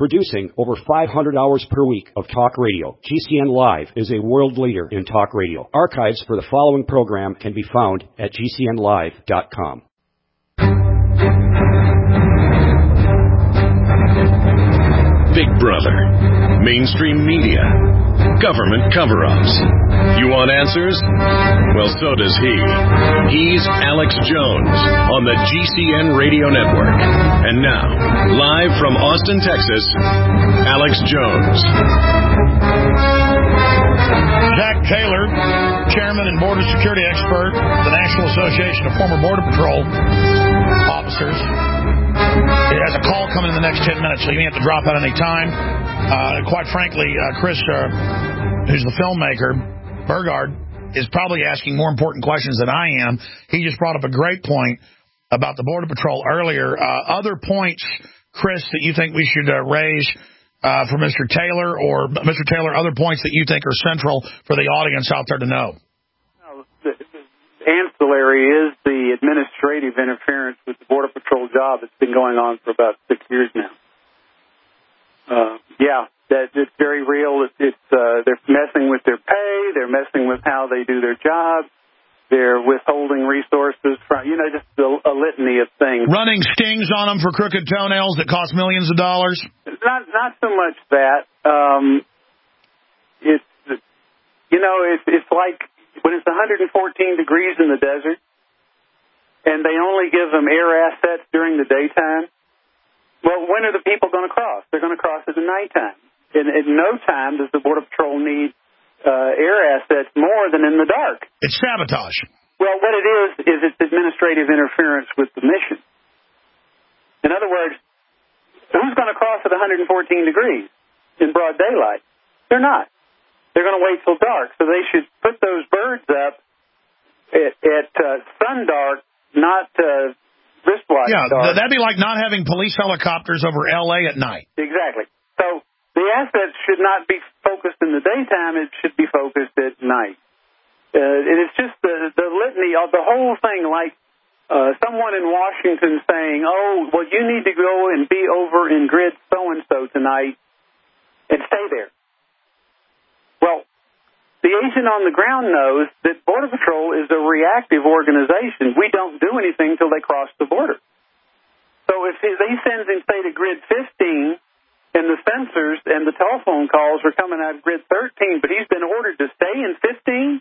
Producing over 500 hours per week of talk radio, GCN Live is a world leader in talk radio. Archives for the following program can be found at GCNlive.com. Big Brother, mainstream media, government cover-ups. You want answers? Well, so does he. He's Alex Jones on the GCN Radio Network. And now, live from Austin, Texas, Alex Jones. Jack Taylor, chairman and border security expert, the National Association of Former Border Patrol Officers. It has a call coming in the next 10 minutes, so you may have to drop out any time. Quite frankly, Chris, who's the filmmaker, Burgard, is probably asking more important questions than I am. He just brought up a great point about the Border Patrol earlier. Other points, Chris, that you think we should raise for Mr. Taylor, or Mr. Taylor, other points that you think are central for the audience out there to know? Ancillary is the administrative interference with the Border Patrol job that's been going on for about 6 years now. It's very real. They're messing with their pay. They're messing with how they do their job. They're withholding resources from, just a litany of things. Running stings on them for crooked toenails that cost millions of dollars? Not so much that. It's like when it's 114 degrees in the desert and they only give them air assets during the daytime. Well, when are the people going to cross? They're going to cross at the nighttime. And at no time does the Border Patrol need air assets more than in the dark. It's sabotage. Well, what it is it's administrative interference with the mission. In other words, who's going to cross at 114 degrees in broad daylight? They're not. They're going to wait till dark. So they should put those birds up at sundark, not wristwatch dark. That'd be like not having police helicopters over L.A. at night. Exactly. So the assets should not be focused in the daytime. It should be focused at night. And it's just the litany of the whole thing, like someone in Washington saying, you need to go and be over in grid so-and-so tonight and stay there. Well, the agent on the ground knows that Border Patrol is a reactive organization. We don't do anything until they cross the border. So if he sends him, say, to grid 15, and the sensors and the telephone calls are coming out of grid 13, but he's been ordered to stay in 15,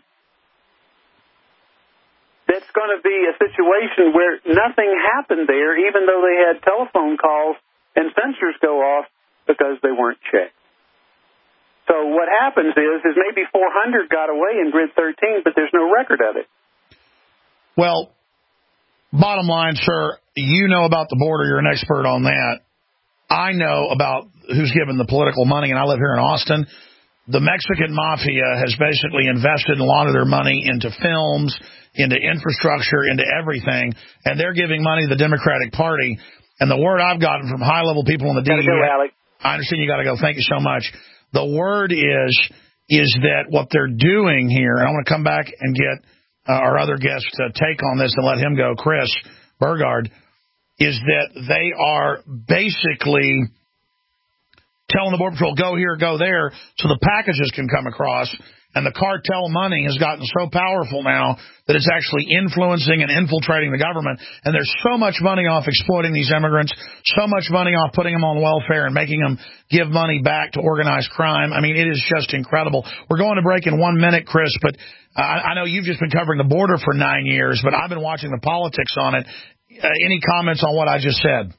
that's going to be a situation where nothing happened there, even though they had telephone calls and sensors go off because they weren't checked. So what happens is maybe 400 got away in grid 13, but there's no record of it. Well, bottom line, sir, you know about the border. You're an expert on that. I know about who's given the political money, and I live here in Austin. The Mexican mafia has basically invested a lot of their money into films, into infrastructure, into everything, and they're giving money to the Democratic Party. And the word I've gotten from high-level people in the DEA... I understand you got to go. Thank you so much. The word is that what they're doing here, and I want to come back and get our other guest take on this and let him go, Chris Burgard, is that they are basically telling the Border Patrol, go here, go there, so the packages can come across. And the cartel money has gotten so powerful now that it's actually influencing and infiltrating the government. And there's so much money off exploiting these immigrants, so much money off putting them on welfare and making them give money back to organized crime. I mean, it is just incredible. We're going to break in 1 minute, Chris, but I know you've just been covering the border for 9 years, but I've been watching the politics on it. Any comments on what I just said?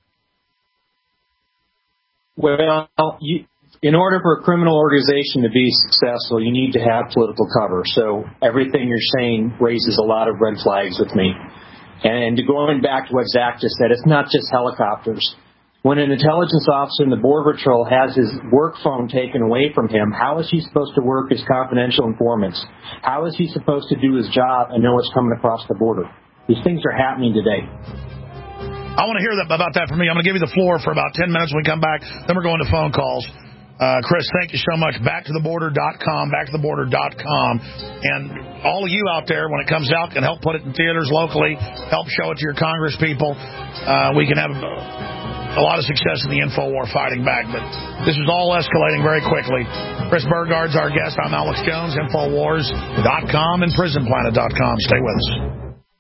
Well, in order for a criminal organization to be successful, you need to have political cover. So everything you're saying raises a lot of red flags with me. And going back to what Zach just said, it's not just helicopters. When an intelligence officer in the Border Patrol has his work phone taken away from him, how is he supposed to work as confidential informants? How is he supposed to do his job and know what's coming across the border? These things are happening today. I want to hear about that from me. I'm going to give you the floor for about 10 minutes when we come back. Then we're going to phone calls. Chris, thank you so much. BackToTheBorder.com, BackToTheBorder.com. And all of you out there, when it comes out, can help put it in theaters locally, help show it to your Congress people. We can have a lot of success in the InfoWar fighting back, but this is all escalating very quickly. Chris Burgard's our guest. I'm Alex Jones, Infowars.com and PrisonPlanet.com. Stay with us.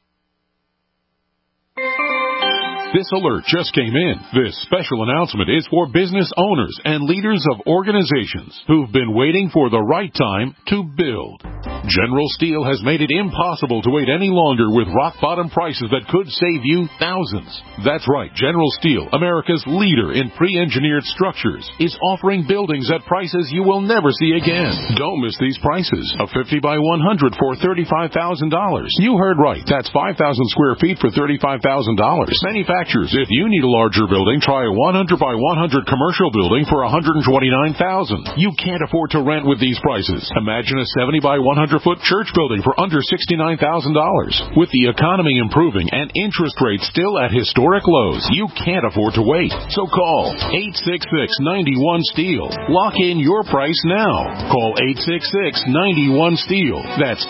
This alert just came in. This special announcement is for business owners and leaders of organizations who've been waiting for the right time to build. General Steel has made it impossible to wait any longer with rock-bottom prices that could save you thousands. That's right, General Steel, America's leader in pre-engineered structures, is offering buildings at prices you will never see again. Don't miss these prices. A 50 by 100 for $35,000. You heard right. That's 5,000 square feet for $35,000. Manufacturers, if you need a larger building, try a 100 by 100 commercial building for $129,000. You can't afford to rent with these prices. Imagine a 70 by 100-foot church building for under $69,000. With the economy improving and interest rates still at historic lows, you can't afford to wait. So call 866-91-STEEL. Lock in your price now. Call 866-91-STEEL. That's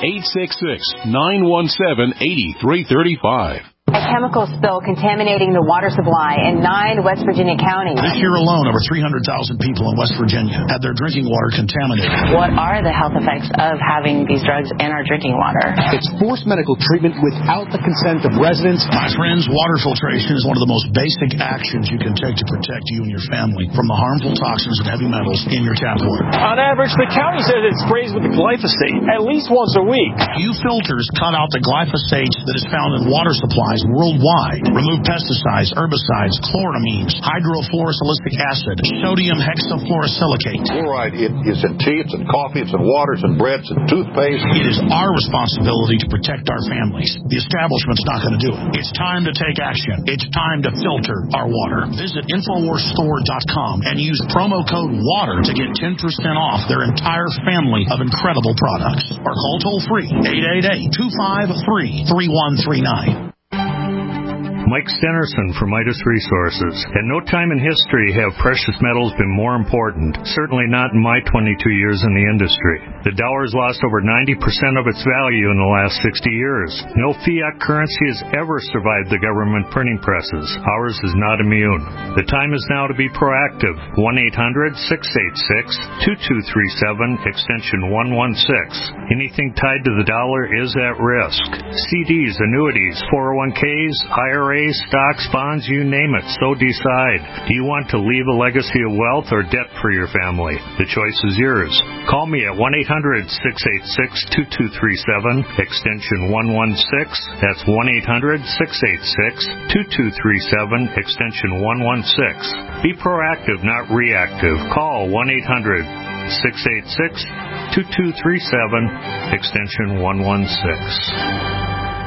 866-917-8335. A chemical spill contaminating the water supply in 9 West Virginia counties. This year alone, over 300,000 people in West Virginia had their drinking water contaminated. What are the health effects of having these drugs in our drinking water? It's forced medical treatment without the consent of residents. My friends, water filtration is one of the most basic actions you can take to protect you and your family from the harmful toxins and heavy metals in your tap water. On average, the county says it sprays with the glyphosate at least once a week. Few filters cut out the glyphosate that is found in water supplies worldwide. Remove pesticides, herbicides, chloramines, hydrofluorosilicic acid, sodium hexafluorosilicate. Fluoride, it is in tea, it's in coffee, it's in waters and breads and toothpaste. It is our responsibility to protect our families. The establishment's not going to do it. It's time to take action. It's time to filter our water. Visit InfoWarsStore.com and use promo code WATER to get 10% off their entire family of incredible products. Or call toll-free 888-253-3139. Mike Stenerson from Midas Resources. At no time in history have precious metals been more important, certainly not in my 22 years in the industry. The dollar has lost over 90% of its value in the last 60 years. No fiat currency has ever survived the government printing presses. Ours is not immune. The time is now to be proactive. 1-800-686-2237, extension 116. Anything tied to the dollar is at risk. CDs, annuities, 401ks, IRAs, stocks, bonds, you name it. So decide. Do you want to leave a legacy of wealth or debt for your family? The choice is yours. Call me at 1-800-686-2237, extension 116. That's 1-800-686-2237, extension 116. Be proactive, not reactive. Call 1-800-686-2237, extension 116.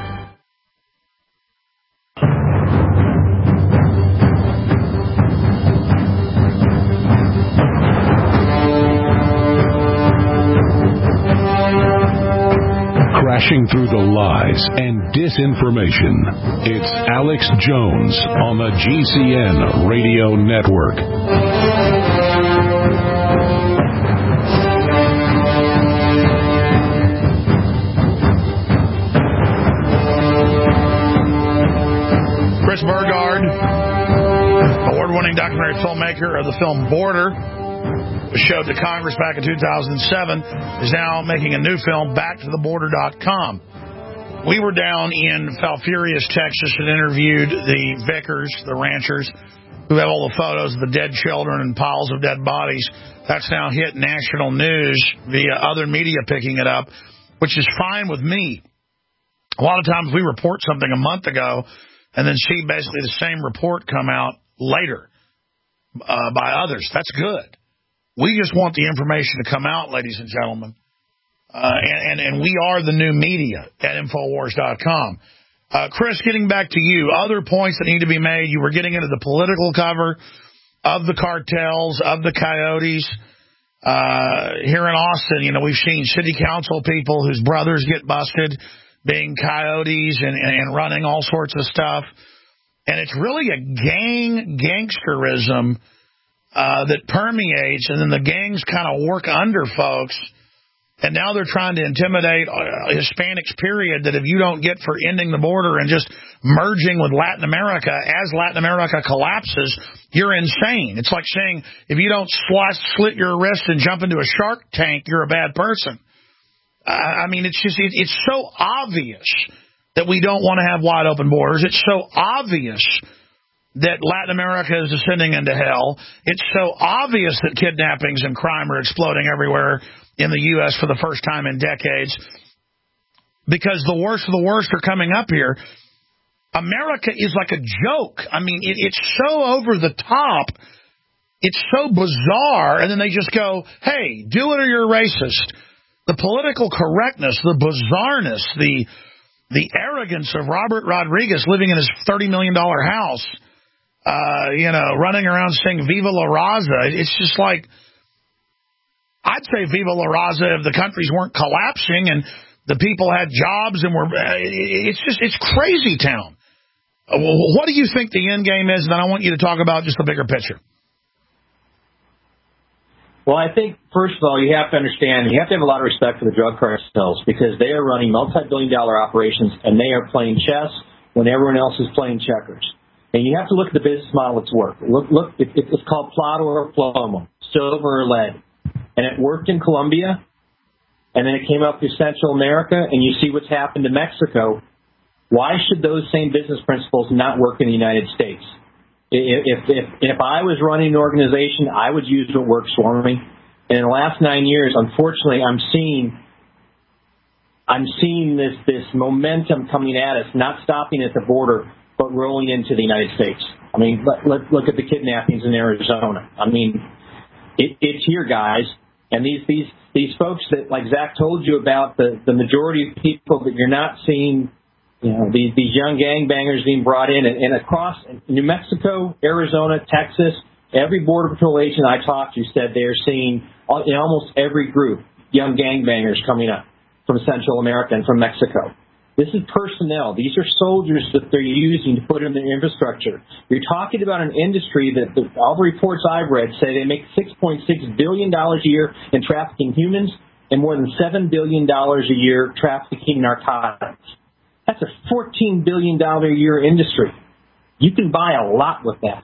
Crashing through the lies and disinformation. It's Alex Jones on the GCN Radio Network. Chris Burgard, award-winning documentary filmmaker of the film Border, showed to Congress back in 2007, is now making a new film, BackToTheBorder.com. We were down in Falfurrias, Texas, and interviewed the Vickers, the ranchers, who have all the photos of the dead children and piles of dead bodies. That's now hit national news via other media picking it up, which is fine with me. A lot of times we report something a month ago and then see basically the same report come out later by others. That's good. We just want the information to come out, ladies and gentlemen. And we are the new media at Infowars.com. Chris, getting back to you, other points that need to be made. You were getting into the political cover of the cartels, of the coyotes. Here in Austin, you know, we've seen city council people whose brothers get busted being coyotes and running all sorts of stuff. And it's really a gangsterism that permeates, and then the gangs kind of work under folks And now they're trying to intimidate Hispanics, period, that if you don't get for ending the border and just merging with Latin America, as Latin America collapses, you're insane. It's like saying if you don't slit your wrist and jump into a shark tank, you're a bad person. I mean, it's so obvious that we don't want to have wide open borders. It's so obvious that Latin America is descending into hell. It's so obvious that kidnappings and crime are exploding everywhere in the U.S. for the first time in decades, because the worst of the worst are coming up here. America is like a joke. I mean, it's so over the top. It's so bizarre. And then they just go, hey, do it or you're racist. The political correctness, the bizarreness, the arrogance of Robert Rodriguez living in his $30 million house, running around saying Viva La Raza. It's just like, I'd say Viva La Raza if the countries weren't collapsing and the people had jobs and it's crazy town. What do you think the end game is? And then I want you to talk about just the bigger picture. Well, I think, first of all, you have to understand, you have to have a lot of respect for the drug cartels, because they are running multi-billion-dollar operations and they are playing chess when everyone else is playing checkers. And you have to look at the business model that's worked. Look, it's called plata or plomo, silver or lead. And it worked in Colombia, and then it came up to Central America, and you see what's happened to Mexico. Why should those same business principles not work in the United States? If I was running an organization, I would use what works for me. And in the last 9 years, unfortunately, I'm seeing this momentum coming at us, not stopping at the border, but rolling into the United States. I mean, look at the kidnappings in Arizona. I mean, it's here, guys. And these folks that, like Zach told you about, the majority of people that you're not seeing, these young gangbangers being brought in, and across New Mexico, Arizona, Texas, every Border Patrol agent I talked to said they're seeing in almost every group young gangbangers coming up from Central America and from Mexico. This is personnel. These are soldiers that they're using to put in their infrastructure. You're talking about an industry that all the reports I've read say they make $6.6 billion a year in trafficking humans and more than $7 billion a year trafficking narcotics. That's a $14 billion a year industry. You can buy a lot with that.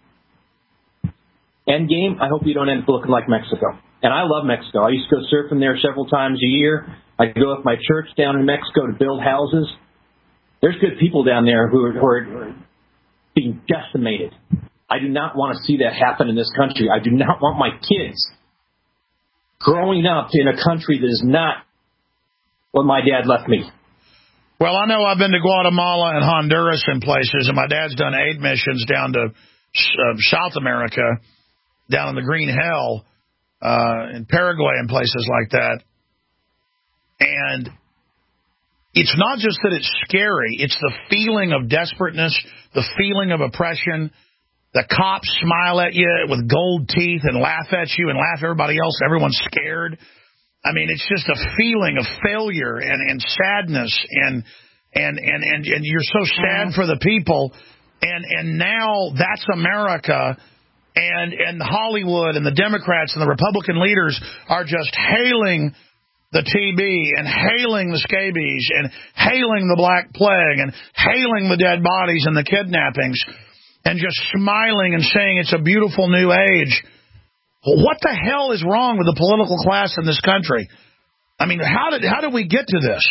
Endgame, I hope you don't end up looking like Mexico. And I love Mexico. I used to go surfing there several times a year. I go with my church down in Mexico to build houses. There's good people down there who are being decimated. I do not want to see that happen in this country. I do not want my kids growing up in a country that is not what my dad left me. Well, I know I've been to Guatemala and Honduras and places, and my dad's done aid missions down to South America, down in the Green Hell, in Paraguay and places like that. And it's not just that it's scary. It's the feeling of desperateness, the feeling of oppression. The cops smile at you with gold teeth and laugh at you and laugh at everybody else. Everyone's scared. I mean, it's just a feeling of failure and sadness, and you're so sad for the people. And now that's America. And Hollywood and the Democrats and the Republican leaders are just hailing the TB and hailing the scabies and hailing the Black Plague and hailing the dead bodies and the kidnappings and just smiling and saying it's a beautiful new age. What the hell is wrong with the political class in this country? I mean, how did we get to this?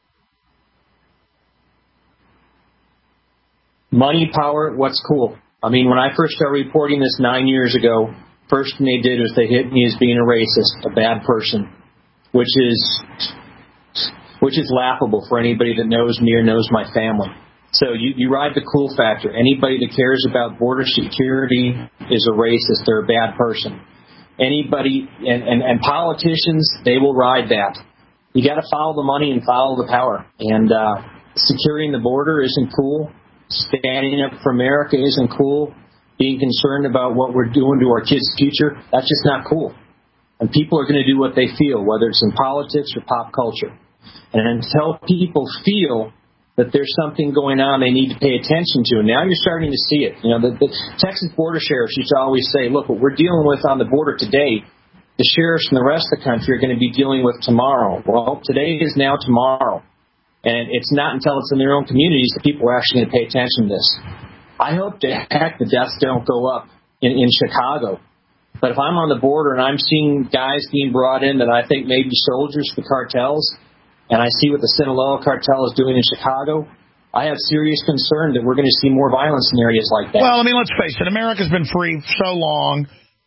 Money, power, what's cool? I mean, when I first started reporting this 9 years ago, first thing they did was they hit me as being a racist, a bad person, which is laughable for anybody that knows me or knows my family. So you ride the cool factor. Anybody that cares about border security is a racist. They're a bad person. Anybody and politicians, they will ride that. You got to follow the money and follow the power. And securing the border isn't cool. Standing up for America isn't cool. Being concerned about what we're doing to our kids' future, that's just not cool. And people are going to do what they feel, whether it's in politics or pop culture. And until people feel that there's something going on they need to pay attention to, and now you're starting to see it. The Texas border sheriffs used to always say, look, what we're dealing with on the border today the sheriffs and the rest of the country are going to be dealing with tomorrow. Well, today is now tomorrow. And it's not until it's in their own communities that people are actually going to pay attention to this. I hope to heck the deaths don't go up in Chicago. But if I'm on the border and I'm seeing guys being brought in that I think may be soldiers for the cartels, and I see what the Sinaloa cartel is doing in Chicago, I have serious concern that we're going to see more violence in areas like that. Well, I mean, let's face it. America's been free so long,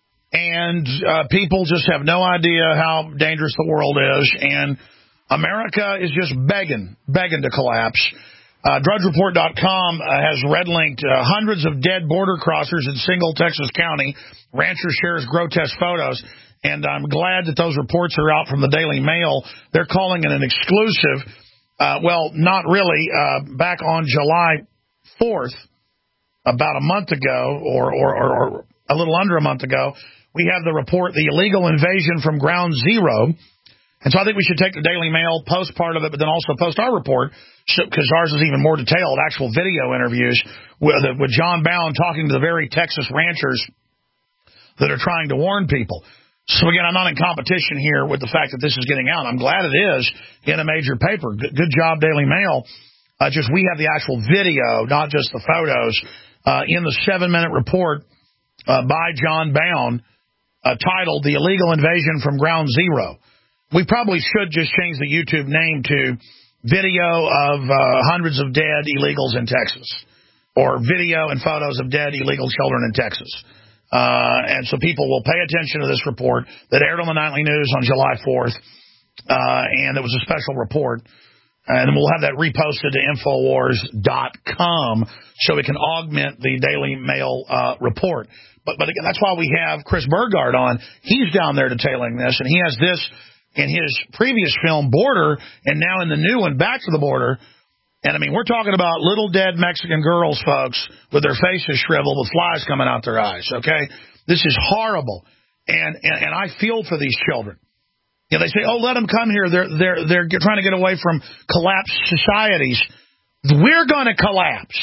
and people just have no idea how dangerous the world is, and America is just begging to collapse. DrudgeReport.com has red-linked hundreds of dead border crossers in single Texas county. Rancher shares grotesque photos, and I'm glad that those reports are out from the Daily Mail. They're calling it an exclusive. Well, not really. Back on July 4th, about a month ago, or a little under a month ago, we have the report, The Illegal Invasion from Ground Zero. And so I think we should take the Daily Mail, post part of it, but then also post our report, because ours is even more detailed, actual video interviews with John Bowne talking to the very Texas ranchers that are trying to warn people. So, again, I'm not in competition here with the fact that this is getting out. I'm glad it is in a major paper. Good job, Daily Mail. Just we have the actual video, not just the photos, in the 7-minute report by John Bowne titled The Illegal Invasion from Ground Zero. We probably should just change the YouTube name to Video of Hundreds of Dead Illegals in Texas, or Video and Photos of Dead Illegal Children in Texas. And so people will pay attention to this report that aired on the Nightly News on July 4th, and it was a special report. And we'll have that reposted to Infowars.com so we can augment the Daily Mail report. But again, that's why we have Chris Burgard on. He's down there detailing this, and he has this in his previous film, Border, and now in the new one, Back to the Border. And, I mean, we're talking about little dead Mexican girls, folks, with their faces shriveled with flies coming out their eyes, okay? This is horrible. And I feel for these children. You know, they say, oh, let them come here. They're trying to get away from collapsed societies. We're going to collapse.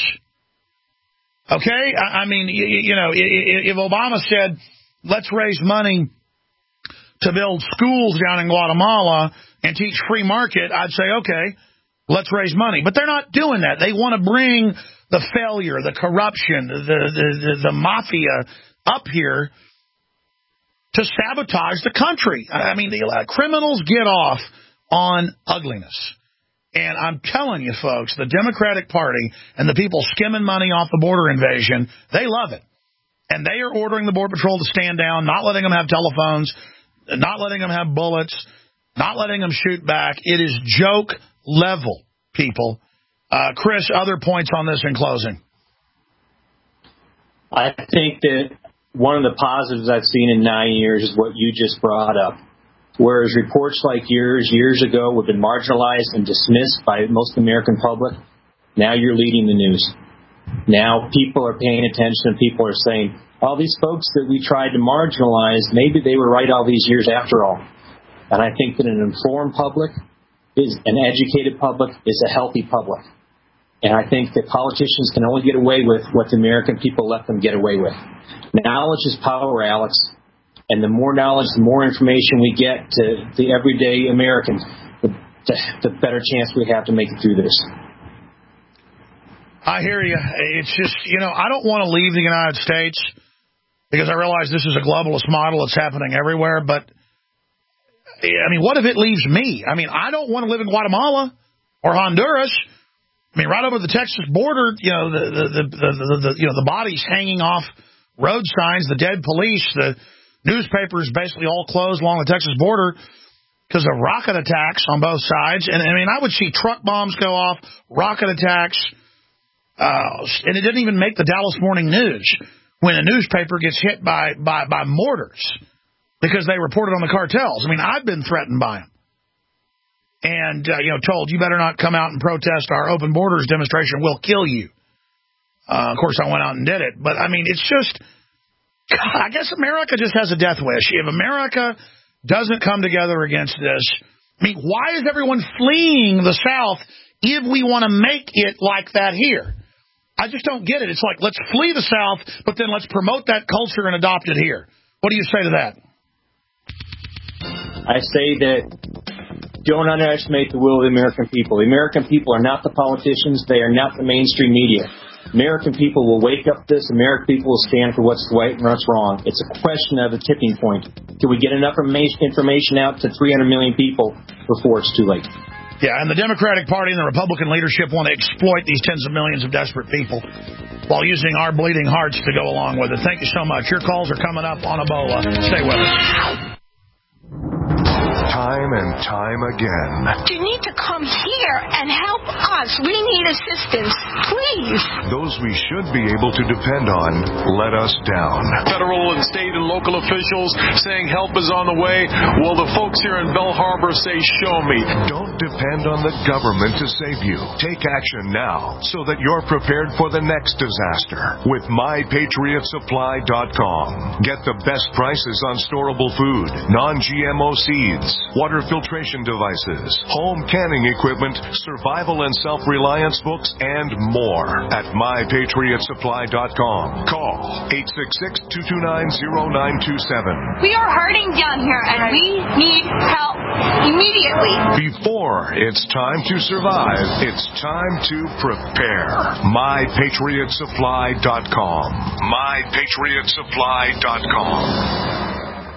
Okay? I mean, you know, if Obama said, let's raise money to build schools down in Guatemala and teach free market, I'd say, okay, let's raise money. But they're not doing that. They want to bring the failure, the corruption, the mafia up here to sabotage the country. I mean, the criminals get off on ugliness. And I'm telling you, folks, the Democratic Party and the people skimming money off the border invasion, they love it. And they are ordering the Border Patrol to stand down, not letting them have telephones, not letting them have bullets, not letting them shoot back. It is joke level, people. Chris, other points on this in closing? I think that one of the positives I've seen in 9 years is what you just brought up. Whereas reports like yours years ago would have been marginalized and dismissed by most of the American public, now you're leading the news. Now people are paying attention and people are saying, all these folks that we tried to marginalize, maybe they were right all these years after all. And I think that an informed public, is an educated public, is a healthy public. And I think that politicians can only get away with what the American people let them get away with. Knowledge is power, Alex. And the more knowledge, the more information we get to the everyday American, the better chance we have to make it through this. I hear you. It's just, you know, I don't want to leave the United States because I realize this is a globalist model. It's happening everywhere. But, I mean, what if it leaves me? I mean, I don't want to live in Guatemala or Honduras. I mean, right over the Texas border, you know, the bodies hanging off road signs, the dead police, the newspapers basically all closed along the Texas border because of rocket attacks on both sides. And, I mean, I would see truck bombs go off, rocket attacks, and it didn't even make the Dallas Morning News when a newspaper gets hit by mortars because they reported on the cartels. I mean, I've been threatened by them. And, told, you better not come out and protest our open borders demonstration. We'll kill you. Of course, I went out and did it. But, I mean, it's just, God, I guess America just has a death wish. If America doesn't come together against this, I mean, why is everyone fleeing the South if we want to make it like that here? I just don't get it. It's like, let's flee the South, but then let's promote that culture and adopt it here. What do you say to that? I say that don't underestimate the will of the American people. The American people are not the politicians. They are not the mainstream media. American people will wake up to this. American people will stand for what's right and what's wrong. It's a question of a tipping point. Till we get enough information out to 300 million people before it's too late. Yeah, and the Democratic Party and the Republican leadership want to exploit these tens of millions of desperate people while using our bleeding hearts to go along with it. Thank you so much. Your calls are coming up on Ebola. Stay with us. Time and time again. You need to come here and help us. We need assistance, please. Those we should be able to depend on let us down. Federal and state and local officials saying help is on the way. Well, the folks here in Belle Harbor say, show me. Don't depend on the government to save you. Take action now so that you're prepared for the next disaster with MyPatriotSupply.com. Get the best prices on storable food, non-GMO seeds, water filtration devices, home canning equipment, survival and self-reliance books, and more at MyPatriotSupply.com. Call 866-229-0927. We are hurting down here, and we need help immediately. Before it's time to survive, it's time to prepare. MyPatriotSupply.com. MyPatriotSupply.com.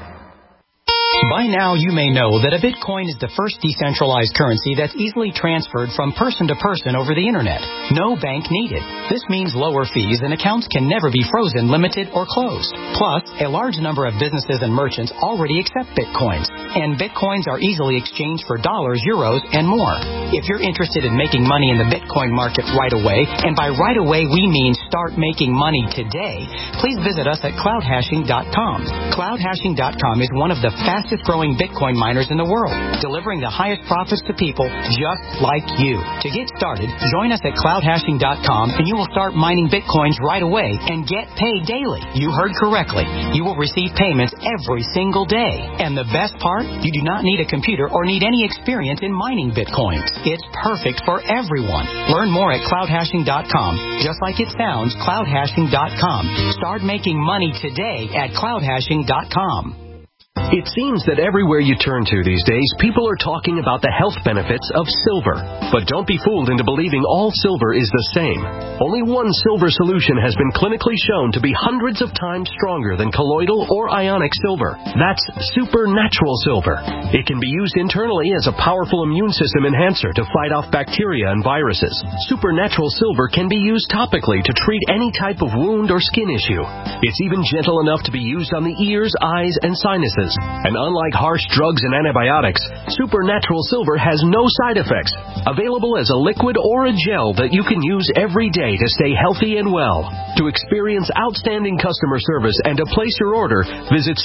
By now, you may know that a Bitcoin is the first decentralized currency that's easily transferred from person to person over the Internet. No bank needed. This means lower fees and accounts can never be frozen, limited, or closed. Plus, a large number of businesses and merchants already accept Bitcoins, and Bitcoins are easily exchanged for dollars, euros, and more. If you're interested in making money in the Bitcoin market right away, and by right away we mean start making money today, please visit us at cloudhashing.com. Cloudhashing.com is one of the fastest growing Bitcoin miners in the world, delivering the highest profits to people just like you. To get started, join us at cloudhashing.com and you will start mining Bitcoins right away and get paid daily. You heard correctly. You will receive payments every single day. And the best part, you do not need a computer or need any experience in mining Bitcoins. It's perfect for everyone. Learn more at cloudhashing.com. Just like it sounds, cloudhashing.com. Start making money today at cloudhashing.com. It seems that everywhere you turn to these days, people are talking about the health benefits of silver. But don't be fooled into believing all silver is the same. Only one silver solution has been clinically shown to be hundreds of times stronger than colloidal or ionic silver. That's supernatural silver. It can be used internally as a powerful immune system enhancer to fight off bacteria and viruses. Supernatural silver can be used topically to treat any type of wound or skin issue. It's even gentle enough to be used on the ears, eyes, and sinuses. And unlike harsh drugs and antibiotics, supernatural silver has no side effects. Available as a liquid or a gel that you can use every day to stay healthy and well. To experience outstanding customer service and to place your order, visit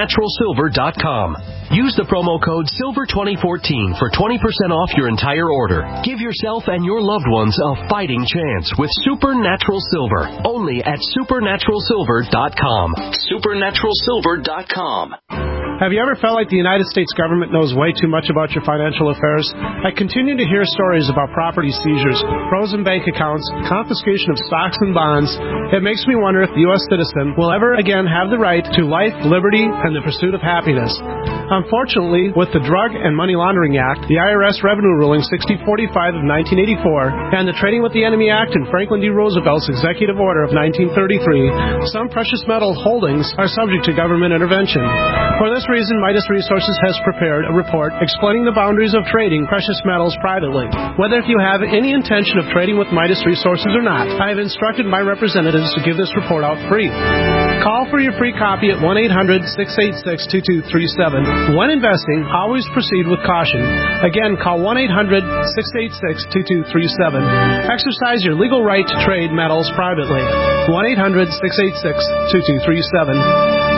supernaturalsilver.com. Use the promo code SILVER2014 for 20% off your entire order. Give yourself and your loved ones a fighting chance with Supernatural Silver. Only at supernaturalsilver.com. Supernaturalsilver.com. Have you ever felt like the United States government knows way too much about your financial affairs? I continue to hear stories about property seizures, frozen bank accounts, confiscation of stocks and bonds. It makes me wonder if the U.S. citizen will ever again have the right to life, liberty, and the pursuit of happiness. Unfortunately, with the Drug and Money Laundering Act, the IRS Revenue Ruling 6045 of 1984, and the Trading with the Enemy Act and Franklin D. Roosevelt's Executive Order of 1933, some precious metal holdings are subject to government intervention. For this reason, Midas Resources has prepared a report explaining the boundaries of trading precious metals privately. Whether if you have any intention of trading with Midas Resources or not, I have instructed my representatives to give this report out free. Call for your free copy at 1-800-686-2237. When investing, always proceed with caution. Again, call 1-800-686-2237. Exercise your legal right to trade metals privately. 1-800-686-2237.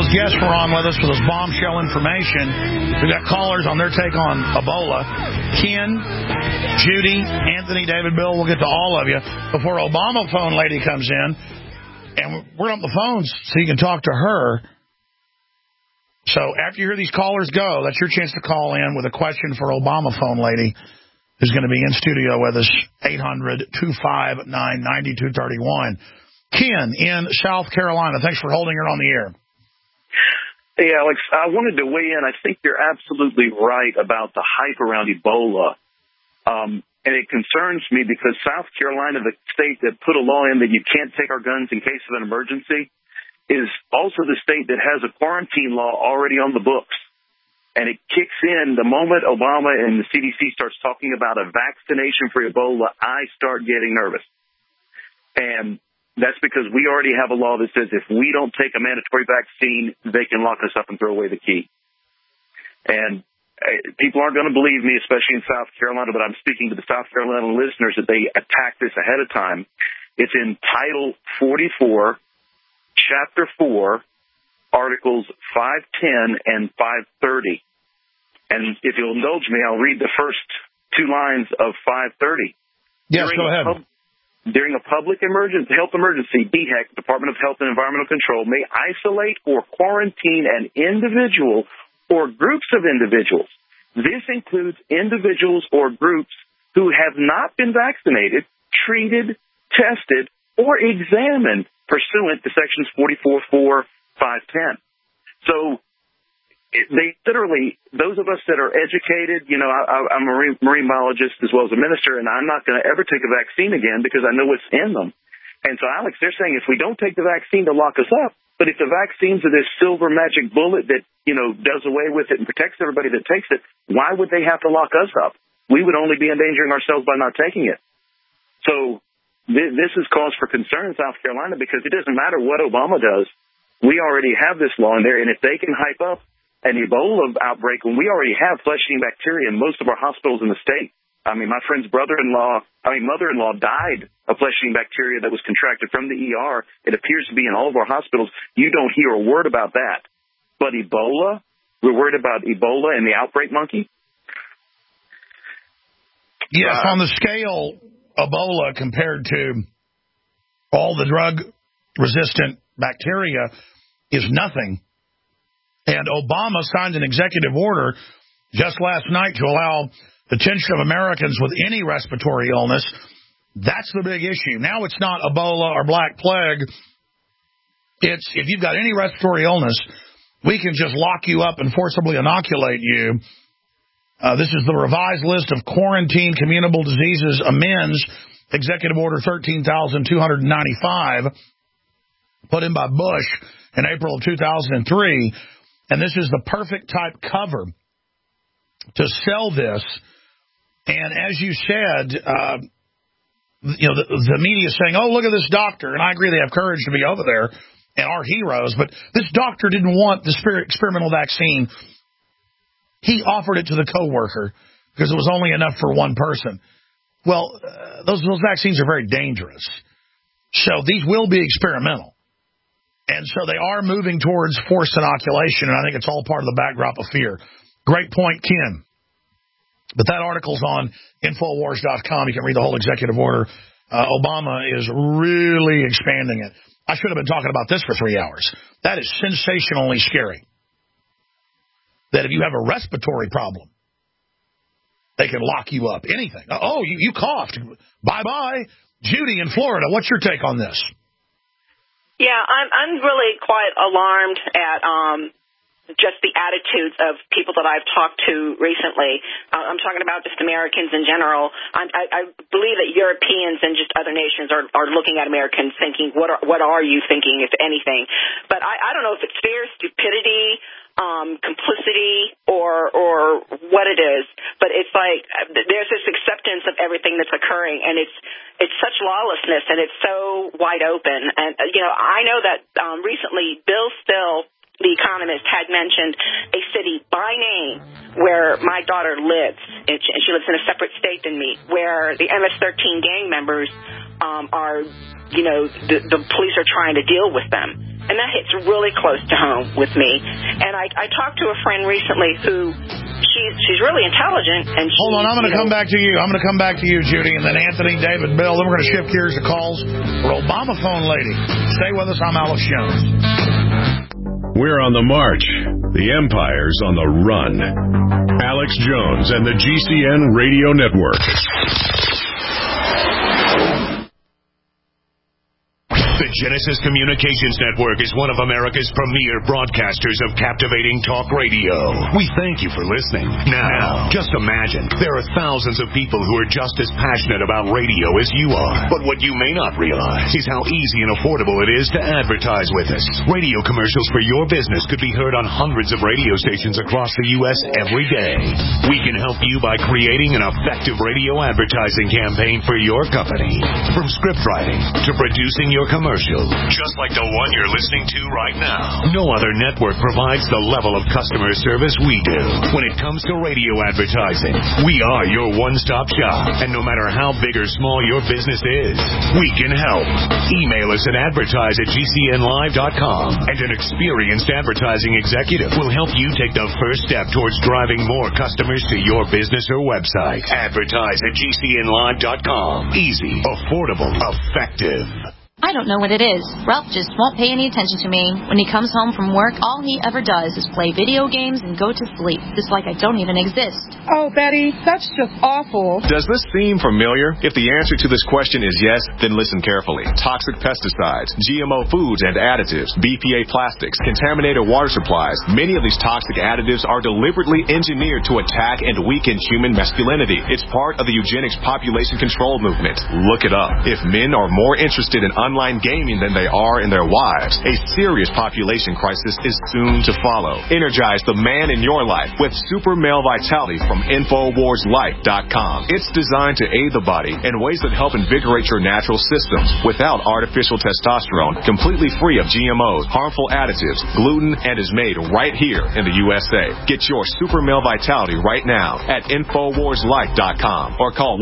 those guests were on with us for those bombshell information. We got callers on their take on Ebola. Ken, Judy, Anthony, David, Bill, we'll get to all of you before Obama phone lady comes in. And we're on the phones so you can talk to her. So after you hear these callers go, that's your chance to call in with a question for Obama phone lady, who's going to be in studio with us, 800-259-9231. Ken in South Carolina, thanks for holding her on the air. Hey, Alex, I wanted to weigh in. I think you're absolutely right about the hype around Ebola. And it concerns me because South Carolina, the state that put a law in that you can't take our guns in case of an emergency, is also the state that has a quarantine law already on the books. And it kicks in the moment Obama and the CDC starts talking about a vaccination for Ebola, I start getting nervous. And that's because we already have a law that says if we don't take a mandatory vaccine, they can lock us up and throw away the key. And people aren't going to believe me, especially in South Carolina, but I'm speaking to the South Carolina listeners that they attack this ahead of time. It's in Title 44, Chapter 4, Articles 510 and 530. And if you'll indulge me, I'll read the first two lines of 530. Yes, go ahead. During a public health emergency, DHEC, Department of Health and Environmental Control, may isolate or quarantine an individual or groups of individuals. This includes individuals or groups who have not been vaccinated, treated, tested, or examined pursuant to Sections 44, 4, 510. So they literally, those of us that are educated, I'm a marine biologist as well as a minister, and I'm not going to ever take a vaccine again because I know what's in them. And so, Alex, they're saying if we don't take the vaccine, they'll lock us up. But if the vaccines are this silver magic bullet that, does away with it and protects everybody that takes it, why would they have to lock us up? We would only be endangering ourselves by not taking it. So this is cause for concern in South Carolina because it doesn't matter what Obama does. We already have this law in there, and if they can hype up an Ebola outbreak when we already have flesh-eating bacteria in most of our hospitals in the state. I mean, my friend's mother-in-law died of flesh-eating bacteria that was contracted from the ER. It appears to be in all of our hospitals. You don't hear a word about that. But Ebola, we're worried about Ebola and the outbreak monkey? Yes, on the scale, Ebola compared to all the drug-resistant bacteria is nothing. And Obama signed an executive order just last night to allow detention of Americans with any respiratory illness. That's the big issue. Now it's not Ebola or Black Plague. It's if you've got any respiratory illness, we can just lock you up and forcibly inoculate you. This is the revised list of quarantine communicable diseases amends Executive Order 13,295 put in by Bush in April of 2003. And this is the perfect type cover to sell this. And as you said, the media is saying, oh, look at this doctor. And I agree they have courage to be over there and are heroes. But this doctor didn't want the experimental vaccine. He offered it to the coworker because it was only enough for one person. Well, those vaccines are very dangerous. So these will be experimental. And so they are moving towards forced inoculation, and I think it's all part of the backdrop of fear. Great point, Ken. But that article's on Infowars.com. You can read the whole executive order. Obama is really expanding it. I should have been talking about this for 3 hours. That is sensationally scary. That if you have a respiratory problem, they can lock you up. Anything. Oh, you coughed. Bye-bye. Judy in Florida, what's your take on this? Yeah, I'm really quite alarmed at just the attitudes of people that I've talked to recently. I'm talking about just Americans in general. I believe that Europeans and just other nations are looking at Americans thinking, what are you thinking, if anything? But I don't know if it's fear, stupidity, complicity, or what it is. But it's like there's this acceptance of everything that's occurring, and it's such lawlessness, and it's so wide open. And I know that recently Bill Still, the economist, had mentioned a city by name where my daughter lives, and she lives in a separate state than me, where the MS-13 gang members are, the police are trying to deal with them. And that hits really close to home with me. And I talked to a friend recently who she's really intelligent. And hold on, I'm going to come back to you. I'm going to come back to you, Judy, and then Anthony, David, Bill. Then we're going to shift gears to calls for Obama phone lady. Stay with us. I'm Alex Jones. We're on the march. The empire's on the run. Alex Jones and the GCN Radio Network. The Genesis Communications Network is one of America's premier broadcasters of captivating talk radio. We thank you for listening. Now, just imagine, there are thousands of people who are just as passionate about radio as you are. But what you may not realize is how easy and affordable it is to advertise with us. Radio commercials for your business could be heard on hundreds of radio stations across the U.S. every day. We can help you by creating an effective radio advertising campaign for your company. From script writing to producing your commercial, just like the one you're listening to right now. No other network provides the level of customer service we do. When it comes to radio advertising, we are your one-stop shop. And no matter how big or small your business is, we can help. Email us at advertise@gcnlive.com, and an experienced advertising executive will help you take the first step towards driving more customers to your business or website. Advertise@gcnlive.com. Easy, affordable, effective. I don't know what it is. Ralph just won't pay any attention to me. When he comes home from work, all he ever does is play video games and go to sleep, just like I don't even exist. Oh, Betty, that's just awful. Does this seem familiar? If the answer to this question is yes, then listen carefully. Toxic pesticides, GMO foods and additives, BPA plastics, contaminated water supplies. Many of these toxic additives are deliberately engineered to attack and weaken human masculinity. It's part of the eugenics population control movement. Look it up. If men are more interested in online gaming than they are in their wives, a serious population crisis is soon to follow. Energize the man in your life with Super Male Vitality from InfoWarsLife.com. It's designed to aid the body in ways that help invigorate your natural systems without artificial testosterone, completely free of GMOs, harmful additives, gluten, and is made right here in the USA. Get your Super Male Vitality right now at InfoWarsLife.com or call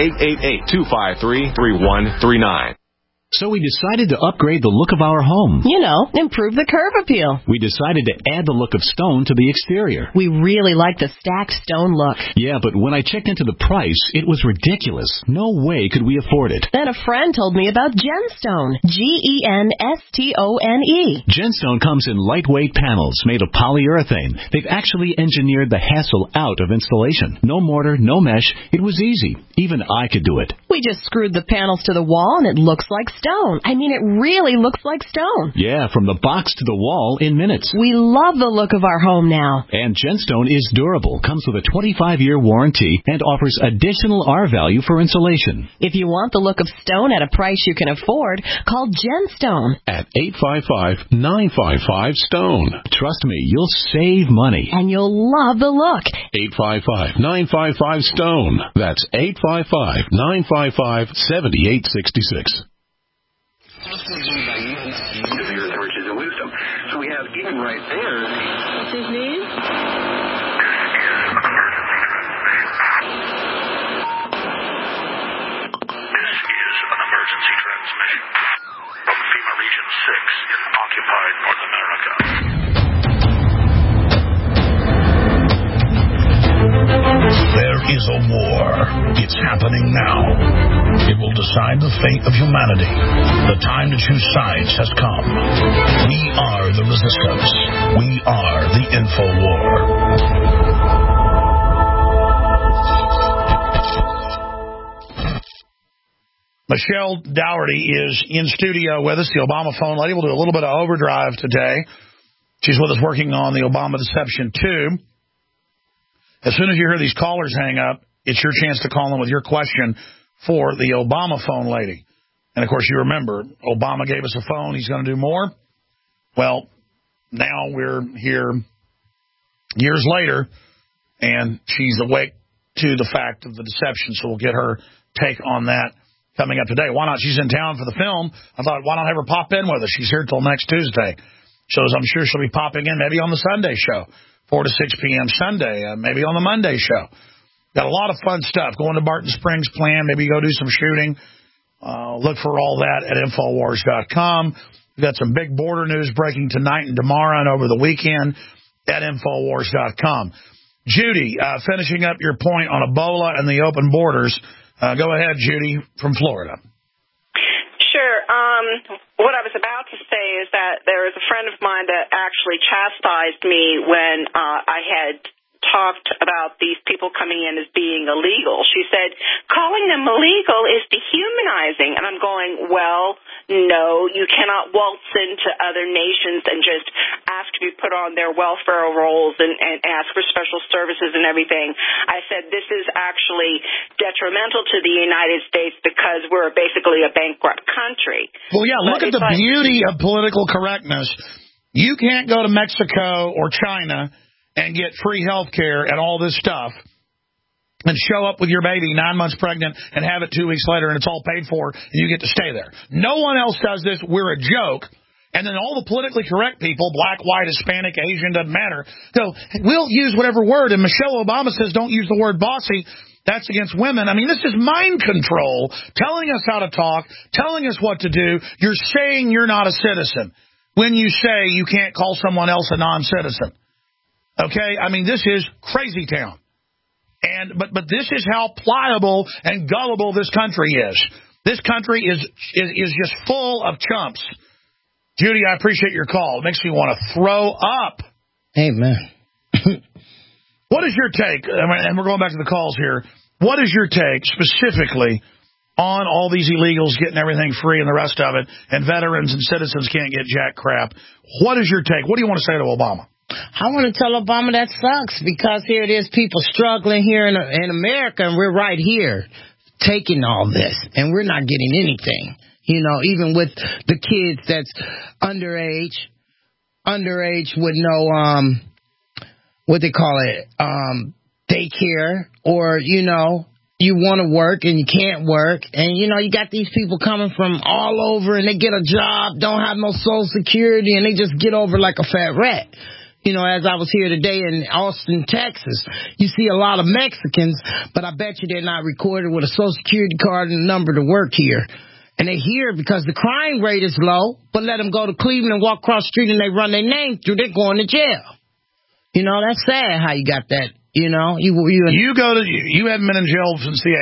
1-888-253-3139. So we decided to upgrade the look of our home. You know, improve the curb appeal. We decided to add the look of stone to the exterior. We really like the stacked stone look. Yeah, but when I checked into the price, it was ridiculous. No way could we afford it. Then a friend told me about Genstone. Genstone. Genstone comes in lightweight panels made of polyurethane. They've actually engineered the hassle out of installation. No mortar, no mesh. It was easy. Even I could do it. We just screwed the panels to the wall and it looks like stone. I mean, it really looks like stone. Yeah, from the box to the wall in minutes. We love the look of our home now. And Genstone is durable, comes with a 25-year warranty, and offers additional R value for insulation. If you want the look of stone at a price you can afford, call Genstone at 855-955-STONE. Trust me, you'll save money. And you'll love the look. 855-955-STONE. That's 855-955-7866. Riches and wisdom. So we have Eden right there. What's his name? This is an emergency transmission from FEMA Region 6 in occupied North America. There is a war. It's happening now. It will decide the fate of humanity. The time to choose sides has come. We are the resistance. We are the InfoWar. Michelle Dougherty is in studio with us, the Obama phone lady. We'll do a little bit of overdrive today. She's with us working on the Obama Deception 2. As soon as you hear these callers hang up, it's your chance to call in with your question for the Obama phone lady. And, of course, you remember, Obama gave us a phone. He's going to do more. Well, now we're here years later, and she's awake to the fact of the deception, so we'll get her take on that coming up today. Why not? She's in town for the film. I thought, why not have her pop in with us? She's here till next Tuesday. So I'm sure she'll be popping in maybe on the Sunday show. 4 to 6 p.m. Sunday, maybe on the Monday show. Got a lot of fun stuff. Going to Barton Springs plan, maybe go do some shooting. Look for all that at Infowars.com. We've got some big border news breaking tonight and tomorrow and over the weekend at Infowars.com. Judy, finishing up your point on Ebola and the open borders. Go ahead, Judy, from Florida. Sure. What I was about to say is that there is a friend of mine that actually chastised me when I had talked about these people coming in as being illegal. She said, calling them illegal is dehumanizing. And I'm going, well, no, you cannot waltz into other nations and just ask to be put on their welfare rolls and ask for special services and everything. I said, this is actually detrimental to the United States because we're basically a bankrupt country. Well, yeah, look at the beauty of political correctness. You can't go to Mexico or China and get free health care and all this stuff and show up with your baby 9 months pregnant and have it 2 weeks later and it's all paid for and you get to stay there. No one else does this. We're a joke. And then all the politically correct people, black, white, Hispanic, Asian, doesn't matter, go, we'll use whatever word. And Michelle Obama says don't use the word bossy. That's against women. I mean, this is mind control, telling us how to talk, telling us what to do. You're saying you're not a citizen when you say you can't call someone else a non-citizen. Okay? I mean, this is crazy town. And but this is how pliable and gullible this country is. This country is just full of chumps. Judy, I appreciate your call. It makes me want to throw up. Amen. What is your take? And we're going back to the calls here. What is your take specifically on all these illegals getting everything free and the rest of it, and veterans and citizens can't get jack crap? What is your take? What do you want to say to Obama? I want to tell Obama that sucks because here it is, people struggling here in America, and we're right here taking all this, and we're not getting anything. You know, even with the kids that's underage with no, what they call it, daycare, or, you know, you want to work and you can't work. And, you know, you got these people coming from all over and they get a job, don't have no Social Security, and they just get over like a fat rat. You know, as I was here today in Austin, Texas, you see a lot of Mexicans, but I bet you they're not recorded with a Social Security card and a number to work here. And they're here because the crime rate is low, but let them go to Cleveland and walk across the street and they run their name through, they're going to jail. You know, that's sad how you got that, you know. You haven't been in jail since the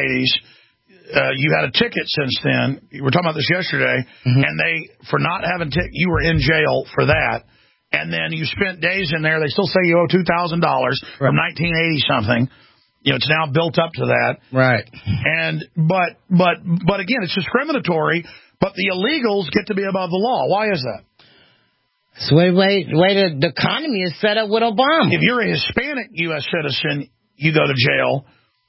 80s. You had a ticket since then. We were talking about this yesterday, and for not having you were in jail for that. And then you spent days in there. They still say you owe $2,000 from 1980-something. You know, it's now built up to that. Right. And but again, it's discriminatory, but the illegals get to be above the law. Why is that? It's the way the economy is set up with Obama. If you're a Hispanic U.S. citizen, you go to jail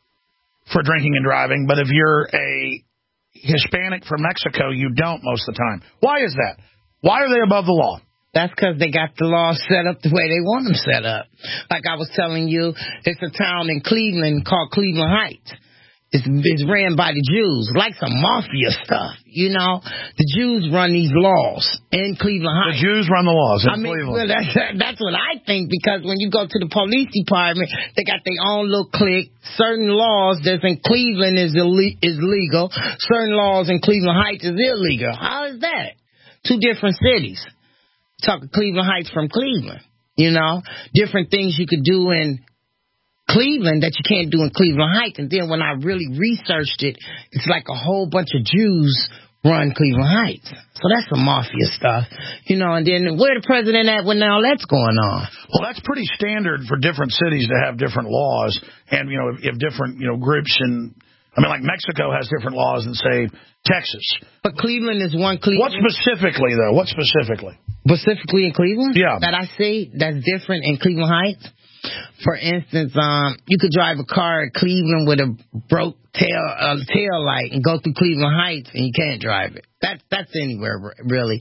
for drinking and driving. But if you're a Hispanic from Mexico, you don't most of the time. Why is that? Why are they above the law? That's because they got the law set up the way they want them set up. Like I was telling you, it's a town in Cleveland called Cleveland Heights. It's ran by the Jews, like some mafia stuff, you know. The Jews run these laws in Cleveland Heights. The Jews run the laws in Cleveland. Well, that's what I think, because when you go to the police department, they got their own little clique. Certain laws that's in Cleveland is legal. Certain laws in Cleveland Heights is illegal. How is that? Two different cities. Talking Cleveland Heights from Cleveland, you know. Different things you could do in Cleveland that you can't do in Cleveland Heights. And then when I really researched it, it's like a whole bunch of Jews run Cleveland Heights. So that's some mafia stuff, you know. And then where the president at when all that's going on? Well, that's pretty standard for different cities to have different laws. And, you know, if different, you know, groups in, I mean, like Mexico has different laws than, say, Texas. But Cleveland is one Cleveland. What specifically, though? What specifically? Specifically in Cleveland? Yeah. That I see that's different in Cleveland Heights? For instance, you could drive a car at Cleveland with a broke tail light and go through Cleveland Heights and you can't drive it. That's anywhere, really.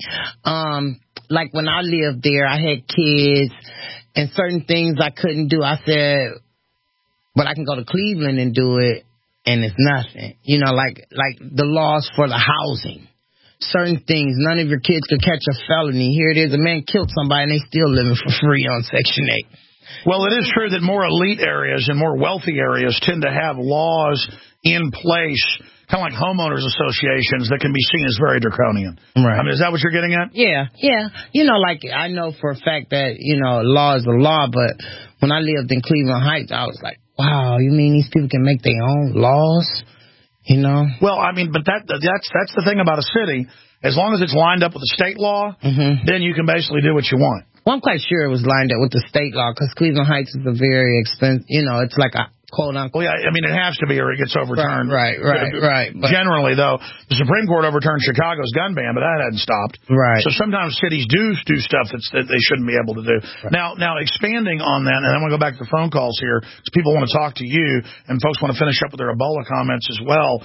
Like when I lived there, I had kids and certain things I couldn't do. I said, but I can go to Cleveland and do it, and it's nothing. You know, like the laws for the housing. Certain things, none of your kids could catch a felony. Here it is, a man killed somebody and they still living for free on Section 8. Well, it is true that more elite areas and more wealthy areas tend to have laws in place kind of like homeowners associations that can be seen as very draconian. Right. I mean, is that what you're getting at? Yeah. You know, like, I know for a fact that, you know, law is a law, but when I lived in Cleveland Heights, I was like, wow, you mean these people can make their own laws? You know? Well, I mean, but that's the thing about a city. As long as it's lined up with the state law, then you can basically do what you want. Well, I'm quite sure it was lined up with the state law because Cleveland Heights is a very expensive, you know, it's like a quote-unquote. Well, yeah, I mean, it has to be or it gets overturned. Right. But generally, though, the Supreme Court overturned Chicago's gun ban, but that hadn't stopped. Right. So sometimes cities do stuff that they shouldn't be able to do. Right. Now, expanding on that, and I'm going to go back to the phone calls here because people want to talk to you, and folks want to finish up with their Ebola comments as well.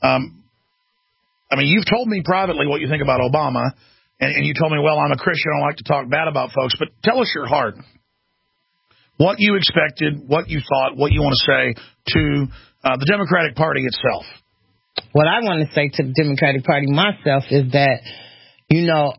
I mean, you've told me privately what you think about Obama, and you told me, well, I'm a Christian, I don't like to talk bad about folks, but tell us your heart. What you expected, what you thought, what you want to say to the Democratic Party itself. What I want to say to the Democratic Party myself is that, you know,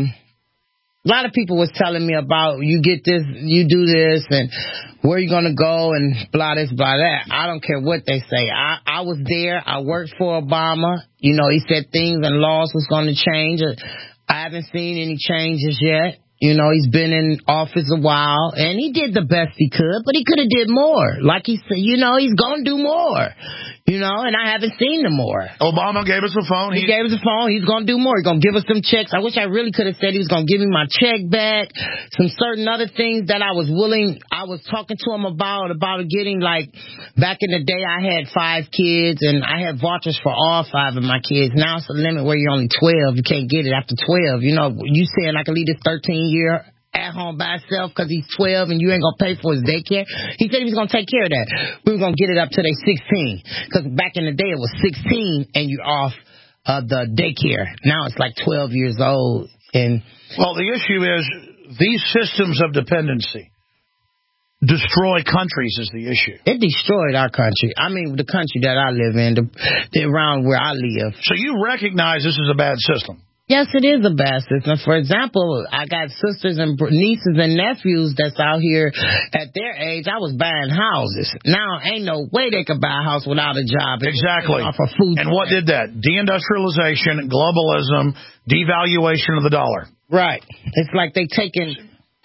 a lot of people was telling me about you get this, you do this, and where you going to go, and blah this, blah that. I don't care what they say. I was there. I worked for Obama. You know, he said things and laws was going to change. I haven't seen any changes yet. You know, he's been in office a while, and he did the best he could, but he could have did more. Like he said, you know, he's going to do more. You know, and I haven't seen the more. Obama gave us a phone. He gave us a phone. He's going to do more. He's going to give us some checks. I wish I really could have said he was going to give me my check back. Some certain other things that I was talking to him about getting, like, back in the day I had 5 kids, and I had vouchers for all 5 of my kids. Now it's a limit where you're only 12. You can't get it after 12. You know, you saying I can leave this 13-year at home by himself because he's 12 and you ain't going to pay for his daycare. He said he was going to take care of that. We were going to get it up to they 16 because back in the day it was 16 and you're off the daycare. Now it's like 12 years old. Well, the issue is these systems of dependency destroy countries is the issue. It destroyed our country. I mean, the country that I live in, around where I live. So you recognize this is a bad system? Yes, it is a bad system. For example, I got sisters and nieces and nephews that's out here at their age. I was buying houses. Now, ain't no way they could buy a house without a job. Exactly. Off of food. And what did that? Deindustrialization, globalism, devaluation of the dollar. Right. It's like they taking,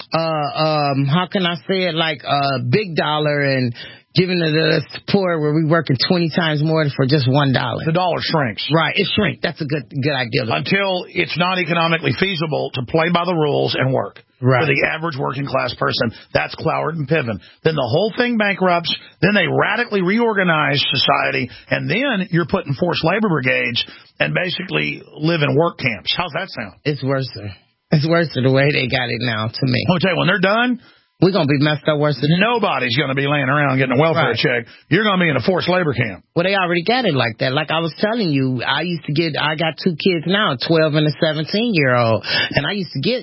how can I say it, like big dollar and giving it to us poor where we working 20 times more for just $1. The dollar shrinks. Right, it shrinks. That's a good idea. Until it's not economically feasible to play by the rules and work. Right. For the average working class person. That's Cloward and Piven. Then the whole thing bankrupts. Then they radically reorganize society. And then you're putting forced labor brigades and basically live in work camps. How's that sound? It's worse. It's worse than the way they got it now to me. I'll tell you, when they're done, we're going to be messed up worse than nobody's going to be laying around getting a welfare check. You're going to be in a forced labor camp. Well, they already got it like that. Like I was telling you, I got 2 kids now, a 12 and a 17-year-old, and I used to get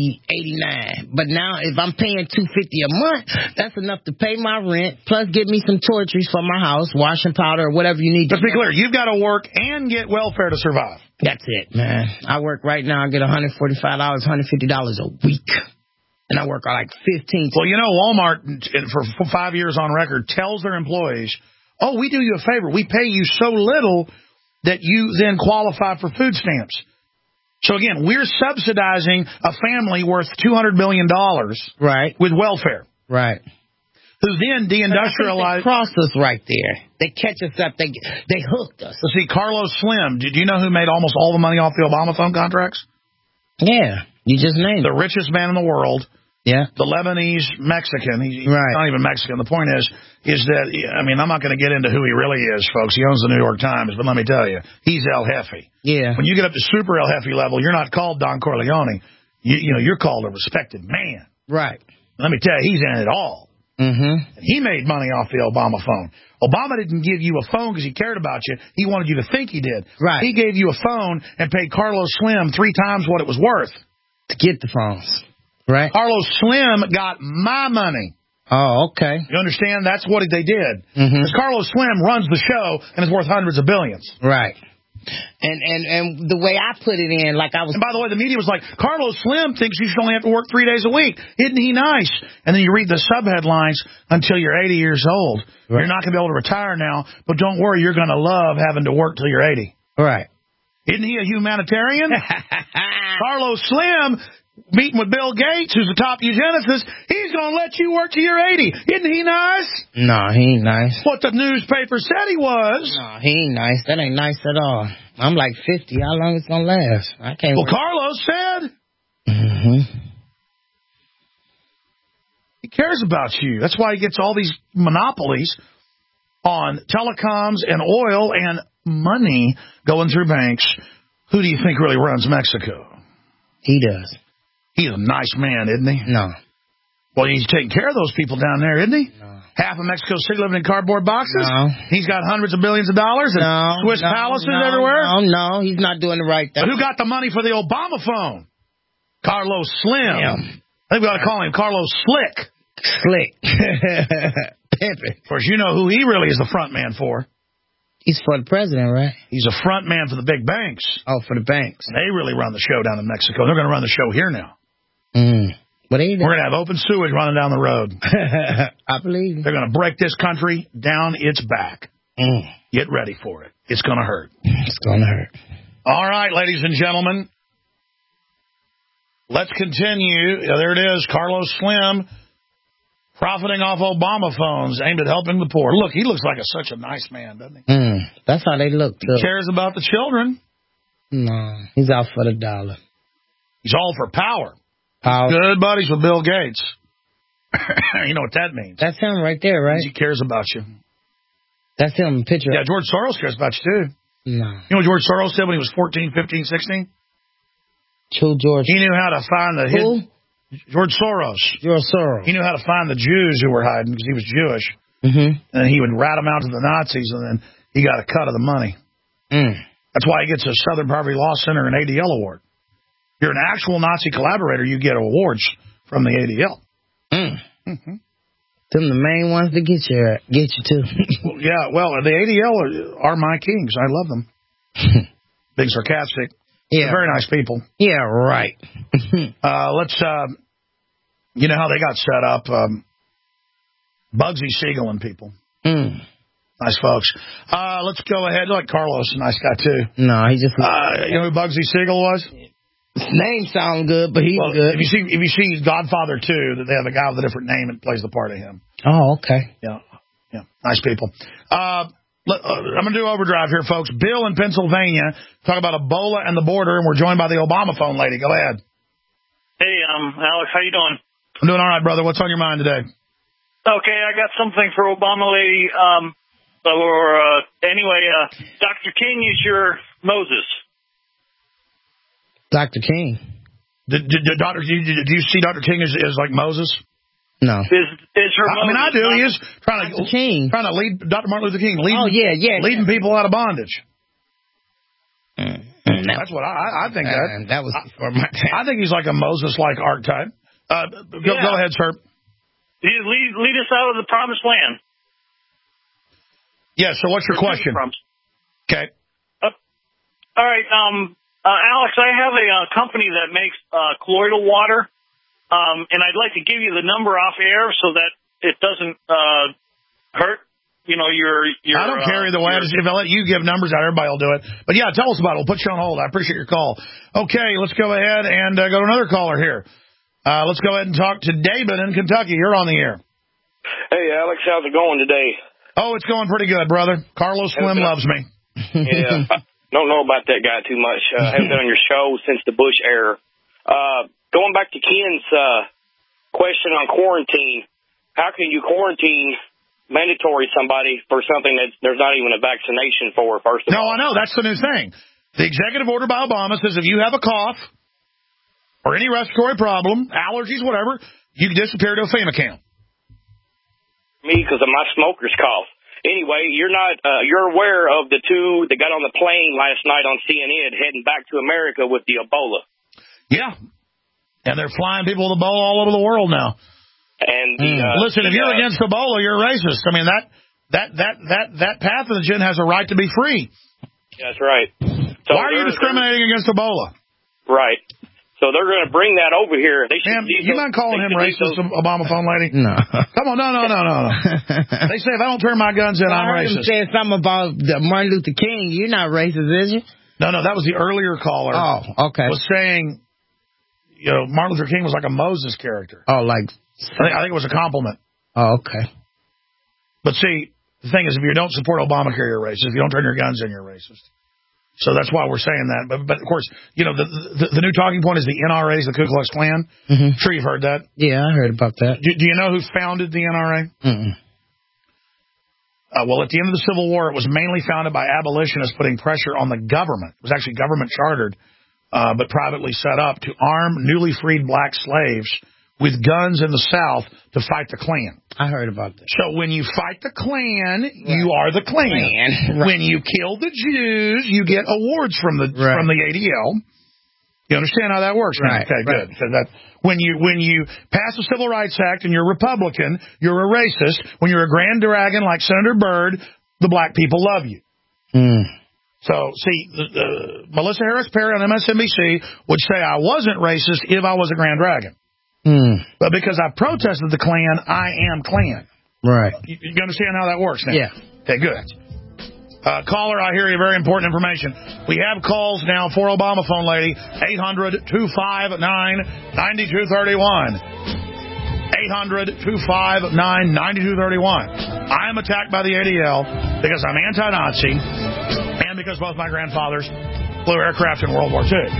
$3.89. But now if I'm paying $2.50 a month, that's enough to pay my rent, plus get me some toiletries for my house, washing powder, or whatever you need. Let's be clear, you've got to work and get welfare to survive. That's it, man. I work right now, I get $145, $150 a week. And I work on like 15. Well, you know, Walmart, for 5 years on record, tells their employees, oh, we do you a favor. We pay you so little that you then qualify for food stamps. So, again, we're subsidizing a family worth $200 million right, with welfare. Right. Who then deindustrialized. They crossed us right there. They catch us up. They hooked us. So, see, Carlos Slim, do you know who made almost all the money off the Obama phone contracts? Yeah, you just named the richest man in the world. Yeah. The Lebanese Mexican. He's not even Mexican. The point is that, I mean, I'm not going to get into who he really is, folks. He owns the New York Times, but let me tell you, he's El Jefe. Yeah. When you get up to super El Jefe level, you're not called Don Corleone. You know, you're called a respected man. Right. Let me tell you, he's in it all. Mm-hmm. And he made money off the Obama phone. Obama didn't give you a phone because he cared about you. He wanted you to think he did. Right. He gave you a phone and paid Carlos Slim 3 times what it was worth. To get the phones. Right. Carlos Slim got my money. Oh, okay. You understand? That's what they did. Mm-hmm. Because Carlos Slim runs the show and is worth hundreds of billions. Right. And the way I put it in, like I was... And by the way, the media was like, Carlos Slim thinks you should only have to work 3 days a week. Isn't he nice? And then you read the subheadlines, until you're 80 years old. Right. You're not going to be able to retire now, but don't worry, you're going to love having to work till you're 80. Right. Isn't he a humanitarian? Carlos Slim, meeting with Bill Gates, who's the top eugenicist, he's going to let you work till you're 80. Isn't he nice? No, he ain't nice. What the newspaper said he was. No, he ain't nice. That ain't nice at all. I'm like 50. How long it's going to last? I can't. Well, Carlos said. Mm-hmm. He cares about you. That's why he gets all these monopolies on telecoms and oil and money going through banks. Who do you think really runs Mexico? He does. He's a nice man, isn't he? No. Well, he's taking care of those people down there, isn't he? No. Half of Mexico City living in cardboard boxes? No. He's got hundreds of billions of dollars and Swiss palaces everywhere? No, he's not doing the right thing. But who got the money for the Obama phone? Carlos Slim. Yeah. I think we ought to call him Carlos Slick. Slick. Pimpin'. Of course, you know who he really is the front man for. He's for the president, right? He's a front man for the big banks. Oh, for the banks. They really run the show down in Mexico. They're going to run the show here now. But we're going to have open sewage running down the road. I believe. They're going to break this country down its back. Get ready for it. It's going to hurt. It's going to hurt. All right, ladies and gentlemen. Let's continue. There it is, Carlos Slim, profiting off Obama phones aimed at helping the poor. Look, he looks like such a nice man, doesn't he? That's how they look, too. He cares about the children. No, he's out for the dollar. He's all for power. Power. Good buddies with Bill Gates. You know what that means. That's him right there, right? He cares about you. That's him, picture. Yeah, George Soros cares about you, too. No. You know what George Soros did when he was 14, 15, 16? George. He knew how to find the hidden... George Soros. George Soros. He knew how to find the Jews who were hiding because he was Jewish. And he would rat them out to the Nazis, and then he got a cut of the money. That's why he gets a Southern Poverty Law Center and ADL award. You're an actual Nazi collaborator, you get awards from the ADL. Them the main ones that get you too. Yeah, well, the ADL are my kings. I love them. Being sarcastic. Yeah. They're very nice people. Yeah, right. Let's, you know how they got set up? Bugsy Siegel and people. Nice folks. Let's go ahead. Like Carlos, a nice guy, too. No, he just... you know who Bugsy Siegel was? His name sounds good, but he's good. If you see Godfather 2, that they have a guy with a different name that plays the part of him. Oh, okay. Yeah. Nice people. I'm going to do overdrive here, folks. Bill in Pennsylvania, talk about Ebola and the border, and we're joined by the Obama phone lady. Go ahead. Hey, Alex, how you doing? I'm doing all right, brother. What's on your mind today? Okay, I got something for Obama lady. Anyway, Dr. King is your Moses. Dr. King. Did you see Dr. King as like Moses? No. Is her Moses? I mean, I do. He is trying to lead Dr. Martin Luther King, leading people out of bondage. That's what I think. That was before my time. I think he's like a Moses-like archetype. Go ahead, sir. Lead us out of the promised land. Yeah. So, what's your question? Okay. All right. Alex, I have a company that makes colloidal water, and I'd like to give you the number off air so that it doesn't hurt. You know, your I don't carry the way. If I let you give numbers out, everybody will do it. But yeah, tell us about it. We'll put you on hold. I appreciate your call. Okay, let's go ahead and go to another caller here. Let's go ahead and talk to David in Kentucky. You're on the air. Hey, Alex, how's it going today? Oh, it's going pretty good, brother. Carlos Slim loves me. Yeah, I don't know about that guy too much. I haven't been on your show since the Bush era. Going back to Ken's question on quarantine, how can you quarantine mandatory somebody for something that there's not even a vaccination for, first of all? No, I know. That's the new thing. The executive order by Obama says if you have a cough or any respiratory problem, allergies, whatever, you can disappear to a FEMA camp. Me, because of my smoker's cough. Anyway, you're aware of the two that got on the plane last night on CNN heading back to America with the Ebola. Yeah. And they're flying people with Ebola all over the world now. And listen, if you're against Ebola, you're racist. I mean, that pathogen has a right to be free. That's right. So why are you discriminating against Ebola? Right. So they're going to bring that over here. They should. Ma'am, you mind calling him racist, Obama phone lady? No. Come on, no. They say if I don't turn my guns in, I'm racist. I heard him say something about Martin Luther King. You're not racist, is you? No, that was the earlier caller. Oh, okay. Was saying, Martin Luther King was like a Moses character. Oh, like... I think it was a compliment. Oh, okay. But see, the thing is, if you don't support Obamacare, you're racist. If you don't turn your guns in, you're racist. So that's why we're saying that. But of course, the new talking point is the NRA is the Ku Klux Klan. Mm-hmm. Sure you've heard that? Yeah, I heard about that. Do you know who founded the NRA? Mm-mm. Well, at the end of the Civil War, it was mainly founded by abolitionists putting pressure on the government. It was actually government chartered, but privately set up to arm newly freed black slaves with guns in the South to fight the Klan. I heard about that. So when you fight the Klan, you are the Klan. Right. When you kill the Jews, you get awards from the ADL. You understand how that works now? Right. Okay, good. So that when you pass the Civil Rights Act and you're Republican, you're a racist. When you're a grand dragon like Senator Byrd, the black people love you. So, see, Melissa Harris Perry on MSNBC would say I wasn't racist if I was a grand dragon. But because I protested the Klan, I am Klan. Right. You understand how that works now? Yeah. Okay, good. Caller, I hear you. Very important information. We have calls now for Obama phone lady. 800-259-9231. 800-259-9231. I am attacked by the ADL because I'm anti-Nazi and because both my grandfathers flew aircraft in World War II.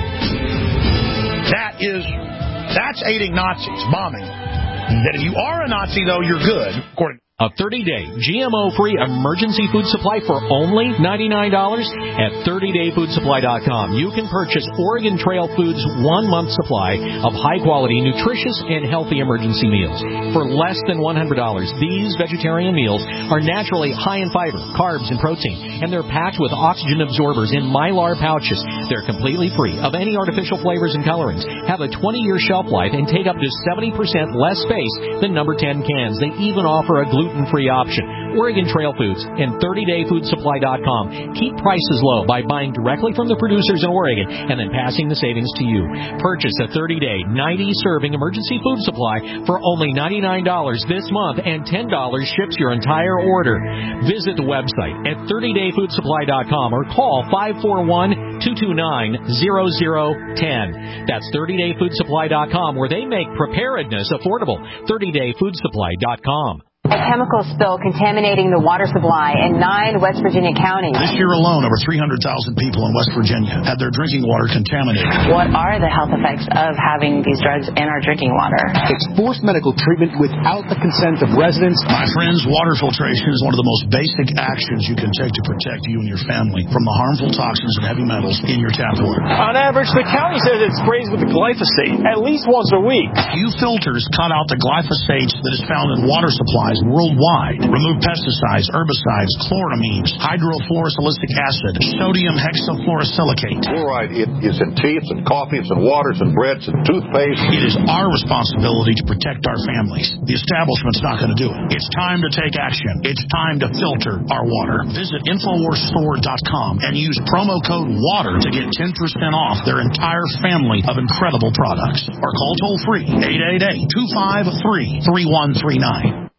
That's aiding Nazis, bombing. That if you are a Nazi, though, you're good. According A 30-day GMO-free emergency food supply for only $99 at 30dayfoodsupply.com. You can purchase Oregon Trail Foods' 1-month supply of high-quality, nutritious, and healthy emergency meals. For less than $100, these vegetarian meals are naturally high in fiber, carbs, and protein, and they're packed with oxygen absorbers in Mylar pouches. They're completely free of any artificial flavors and colorings, have a 20-year shelf life, and take up to 70% less space than number 10 cans. They even offer a gluten-free option. Oregon Trail Foods and 30dayfoodsupply.com keep prices low by buying directly from the producers in Oregon and then passing the savings to you. Purchase a 30-day, 90-serving emergency food supply for only $99 this month, and $10 ships your entire order. Visit the website at 30dayfoodsupply.com or call 541-229-0010. That's 30dayfoodsupply.com, where they make preparedness affordable. 30dayfoodsupply.com. A chemical spill contaminating the water supply in 9 West Virginia counties. This year alone, over 300,000 people in West Virginia had their drinking water contaminated. What are the health effects of having these drugs in our drinking water? It's forced medical treatment without the consent of residents. My friends, water filtration is one of the most basic actions you can take to protect you and your family from the harmful toxins and heavy metals in your tap water. On average, the county says it sprays with glyphosate at least once a week. Few filters cut out the glyphosate that is found in water supplies worldwide. Remove pesticides, herbicides, chloramines, hydrofluorosilicic acid, sodium hexafluorosilicate. Fluoride, it is in tea, it's in coffee, it's in waters and breads and toothpaste. It is our responsibility to protect our families. The establishment's not going to do it. It's time to take action. It's time to filter our water. Visit InfoWarsStore.com and use promo code WATER to get 10% off their entire family of incredible products. Or call toll-free 888-253-3139.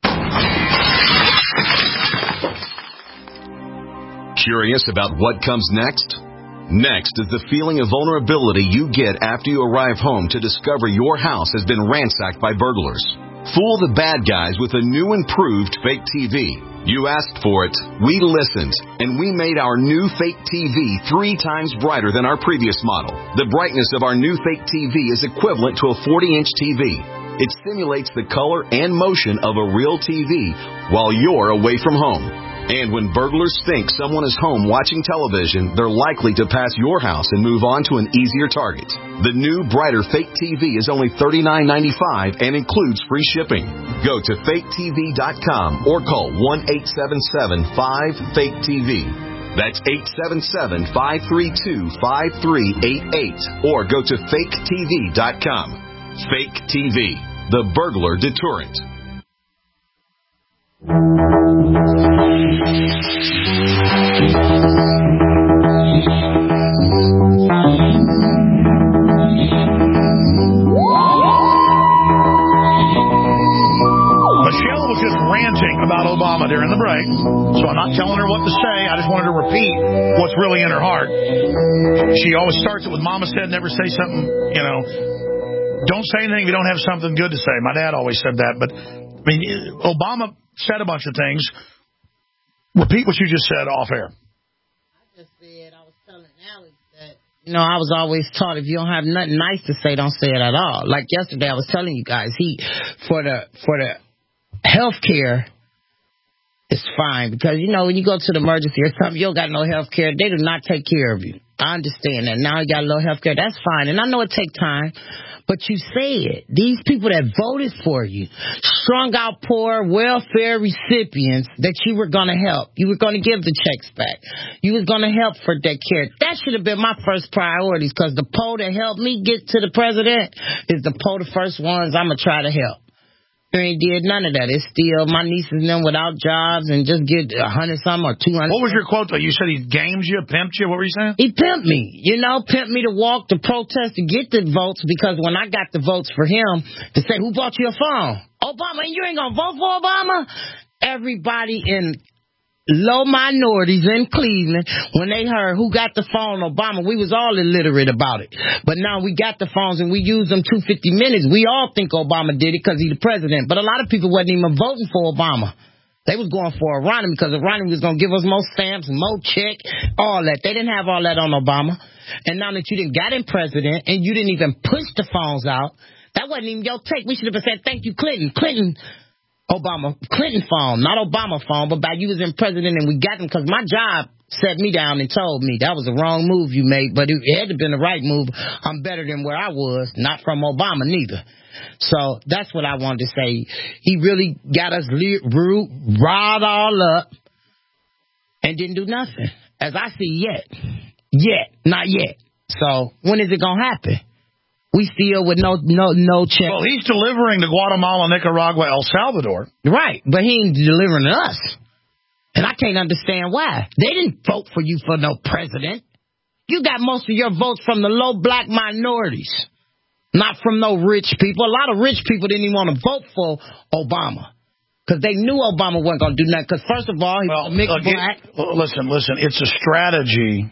Curious about what comes next? Next is the feeling of vulnerability you get after you arrive home to discover your house has been ransacked by burglars. Fool the bad guys with a new improved fake TV. You asked for it, we listened, and we made our new fake TV 3 times brighter than our previous model. The brightness of our new fake TV is equivalent to a 40-inch TV. It simulates the color and motion of a real TV while you're away from home. And when burglars think someone is home watching television, they're likely to pass your house and move on to an easier target. The new, brighter fake TV is only $39.95 and includes free shipping. Go to faketv.com or call 1-877-5-FAKE-TV. That's 877-532-5388 or go to faketv.com. Fake TV, the burglar deterrent. just ranting about Obama during the break, so I'm not telling her what to say. I just wanted to repeat what's really in her heart. She always starts it with Mama said, never say something, don't say anything if you don't have something good to say. My dad always said that. But, I mean, Obama said a bunch of things. Repeat what you just said off air. I just said, I was telling Alex that, I was always taught if you don't have nothing nice to say, don't say it at all. Like yesterday, I was telling you guys, for the health care, it's fine. Because, when you go to the emergency or something, you don't got no health care, they do not take care of you. I understand that. Now you got a little health care, that's fine. And I know it takes time. But you said, these people that voted for you, strung out poor welfare recipients that you were going to help. You were going to give the checks back. You was going to help for that care. That should have been my first priorities, because the poll that helped me get to the president is the poll, the first ones I'm going to try to help. They ain't did none of that. It's still my nieces and them without jobs and just get 100-something or 200. What was your quote, though? You said he gamed you, pimped you? What were you saying? He pimped me. Pimped me to walk, to protest, to get the votes, because when I got the votes for him, to say, who bought you a phone? Obama, and you ain't going to vote for Obama? Everybody in low minorities in Cleveland, when they heard who got the phone, Obama, we was all illiterate about it. But now we got the phones and we use them 250 minutes. We all think Obama did it because he's the president. But a lot of people wasn't even voting for Obama. They was going for Romney because Romney was going to give us more stamps, more check, all that. They didn't have all that on Obama. And now that you didn't got him president and you didn't even push the phones out, that wasn't even your take. We should have said, thank you, Clinton. Clinton phone, not Obama phone, but by you was in president and we got him, because my job set me down and told me that was a wrong move you made, but it had to been the right move. I'm better than where I was, not from Obama neither. So that's what I wanted to say. He really got us riled all up and didn't do nothing, as I see not yet. So when is it gonna happen? We still with no check. Well, he's delivering to Guatemala, Nicaragua, El Salvador. Right, but he ain't delivering to us. And I can't understand why. They didn't vote for you for no president. You got most of your votes from the low black minorities, not from no rich people. A lot of rich people didn't even want to vote for Obama because they knew Obama wasn't going to do nothing. Because first of all, he was a mixed black. Listen, it's a strategy.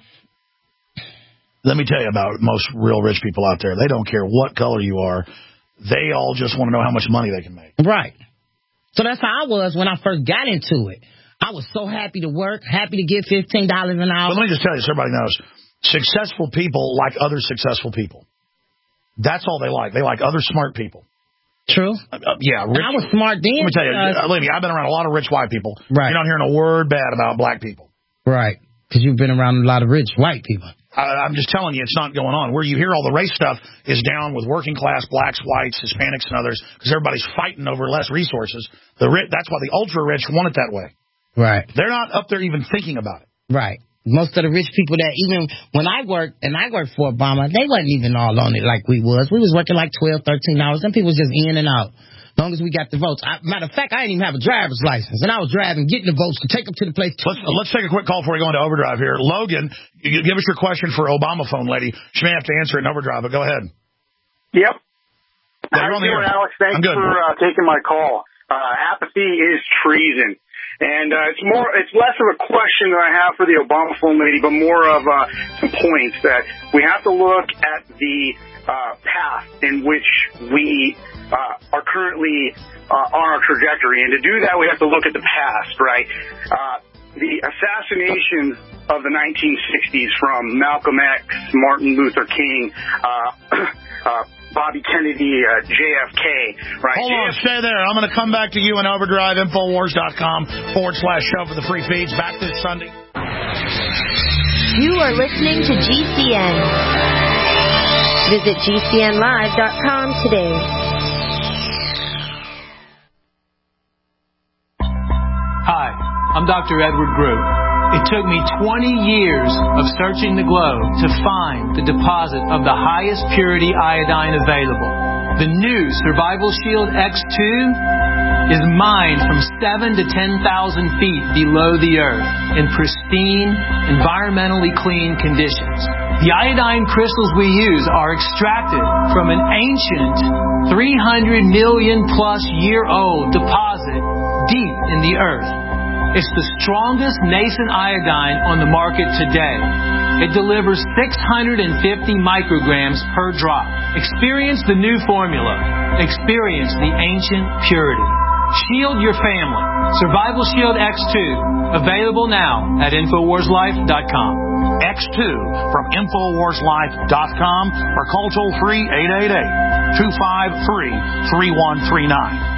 Let me tell you about most real rich people out there. They don't care what color you are. They all just want to know how much money they can make. Right. So that's how I was when I first got into it. I was so happy to work, happy to get $15 an hour. But let me just tell you, so everybody knows, successful people like other successful people. That's all they like. They like other smart people. True. Yeah. Rich, I was smart then. Let me tell you, Lady, I've been around a lot of rich white people. Right. You're not hearing a word bad about black people. Right. Because you've been around a lot of rich white people. I'm just telling you, it's not going on. Where you hear all the race stuff is down with working class blacks, whites, Hispanics, and others, because everybody's fighting over less resources. That's why the ultra rich want it that way. Right. They're not up there even thinking about it. Right. Most of the rich people that even when I worked for Obama, they wasn't even all on it like we was. We was working like 12, 13 hours. Some people was just in and out. As long as we got the votes. Matter of fact, I didn't even have a driver's license, and I was driving, getting the votes to take them to the place. Let's take a quick call before we go into overdrive here. Logan, you give us your question for Obama phone lady. She may have to answer it in overdrive, but go ahead. Yep. How you doing, Alex? Thanks for taking my call. Apathy is treason. And it's less of a question that I have for the Obama phone lady, but more of some points that we have to look at the path in which we are currently on our trajectory. And to do that, we have to look at the past, right? The assassinations of the 1960s from Malcolm X, Martin Luther King, Bobby Kennedy, JFK, right? Hold on, stay there. I'm going to come back to you in Overdrive, Infowars.com/show for the free feeds. Back this Sunday. You are listening to GCN. Visit GCNlive.com today. Hi, I'm Dr. Edward Groot. It took me 20 years of searching the globe to find the deposit of the highest purity iodine available. The new Survival Shield X2 is mined from 7,000 to 10,000 feet below the earth in pristine, environmentally clean conditions. The iodine crystals we use are extracted from an ancient 300 million plus year old deposit deep in the earth. It's the strongest nascent iodine on the market today. It delivers 650 micrograms per drop. Experience the new formula. Experience the ancient purity. Shield your family. Survival Shield X2. Available now at InfoWarsLife.com. X2 from InfoWarsLife.com or call toll free 888-253-3139.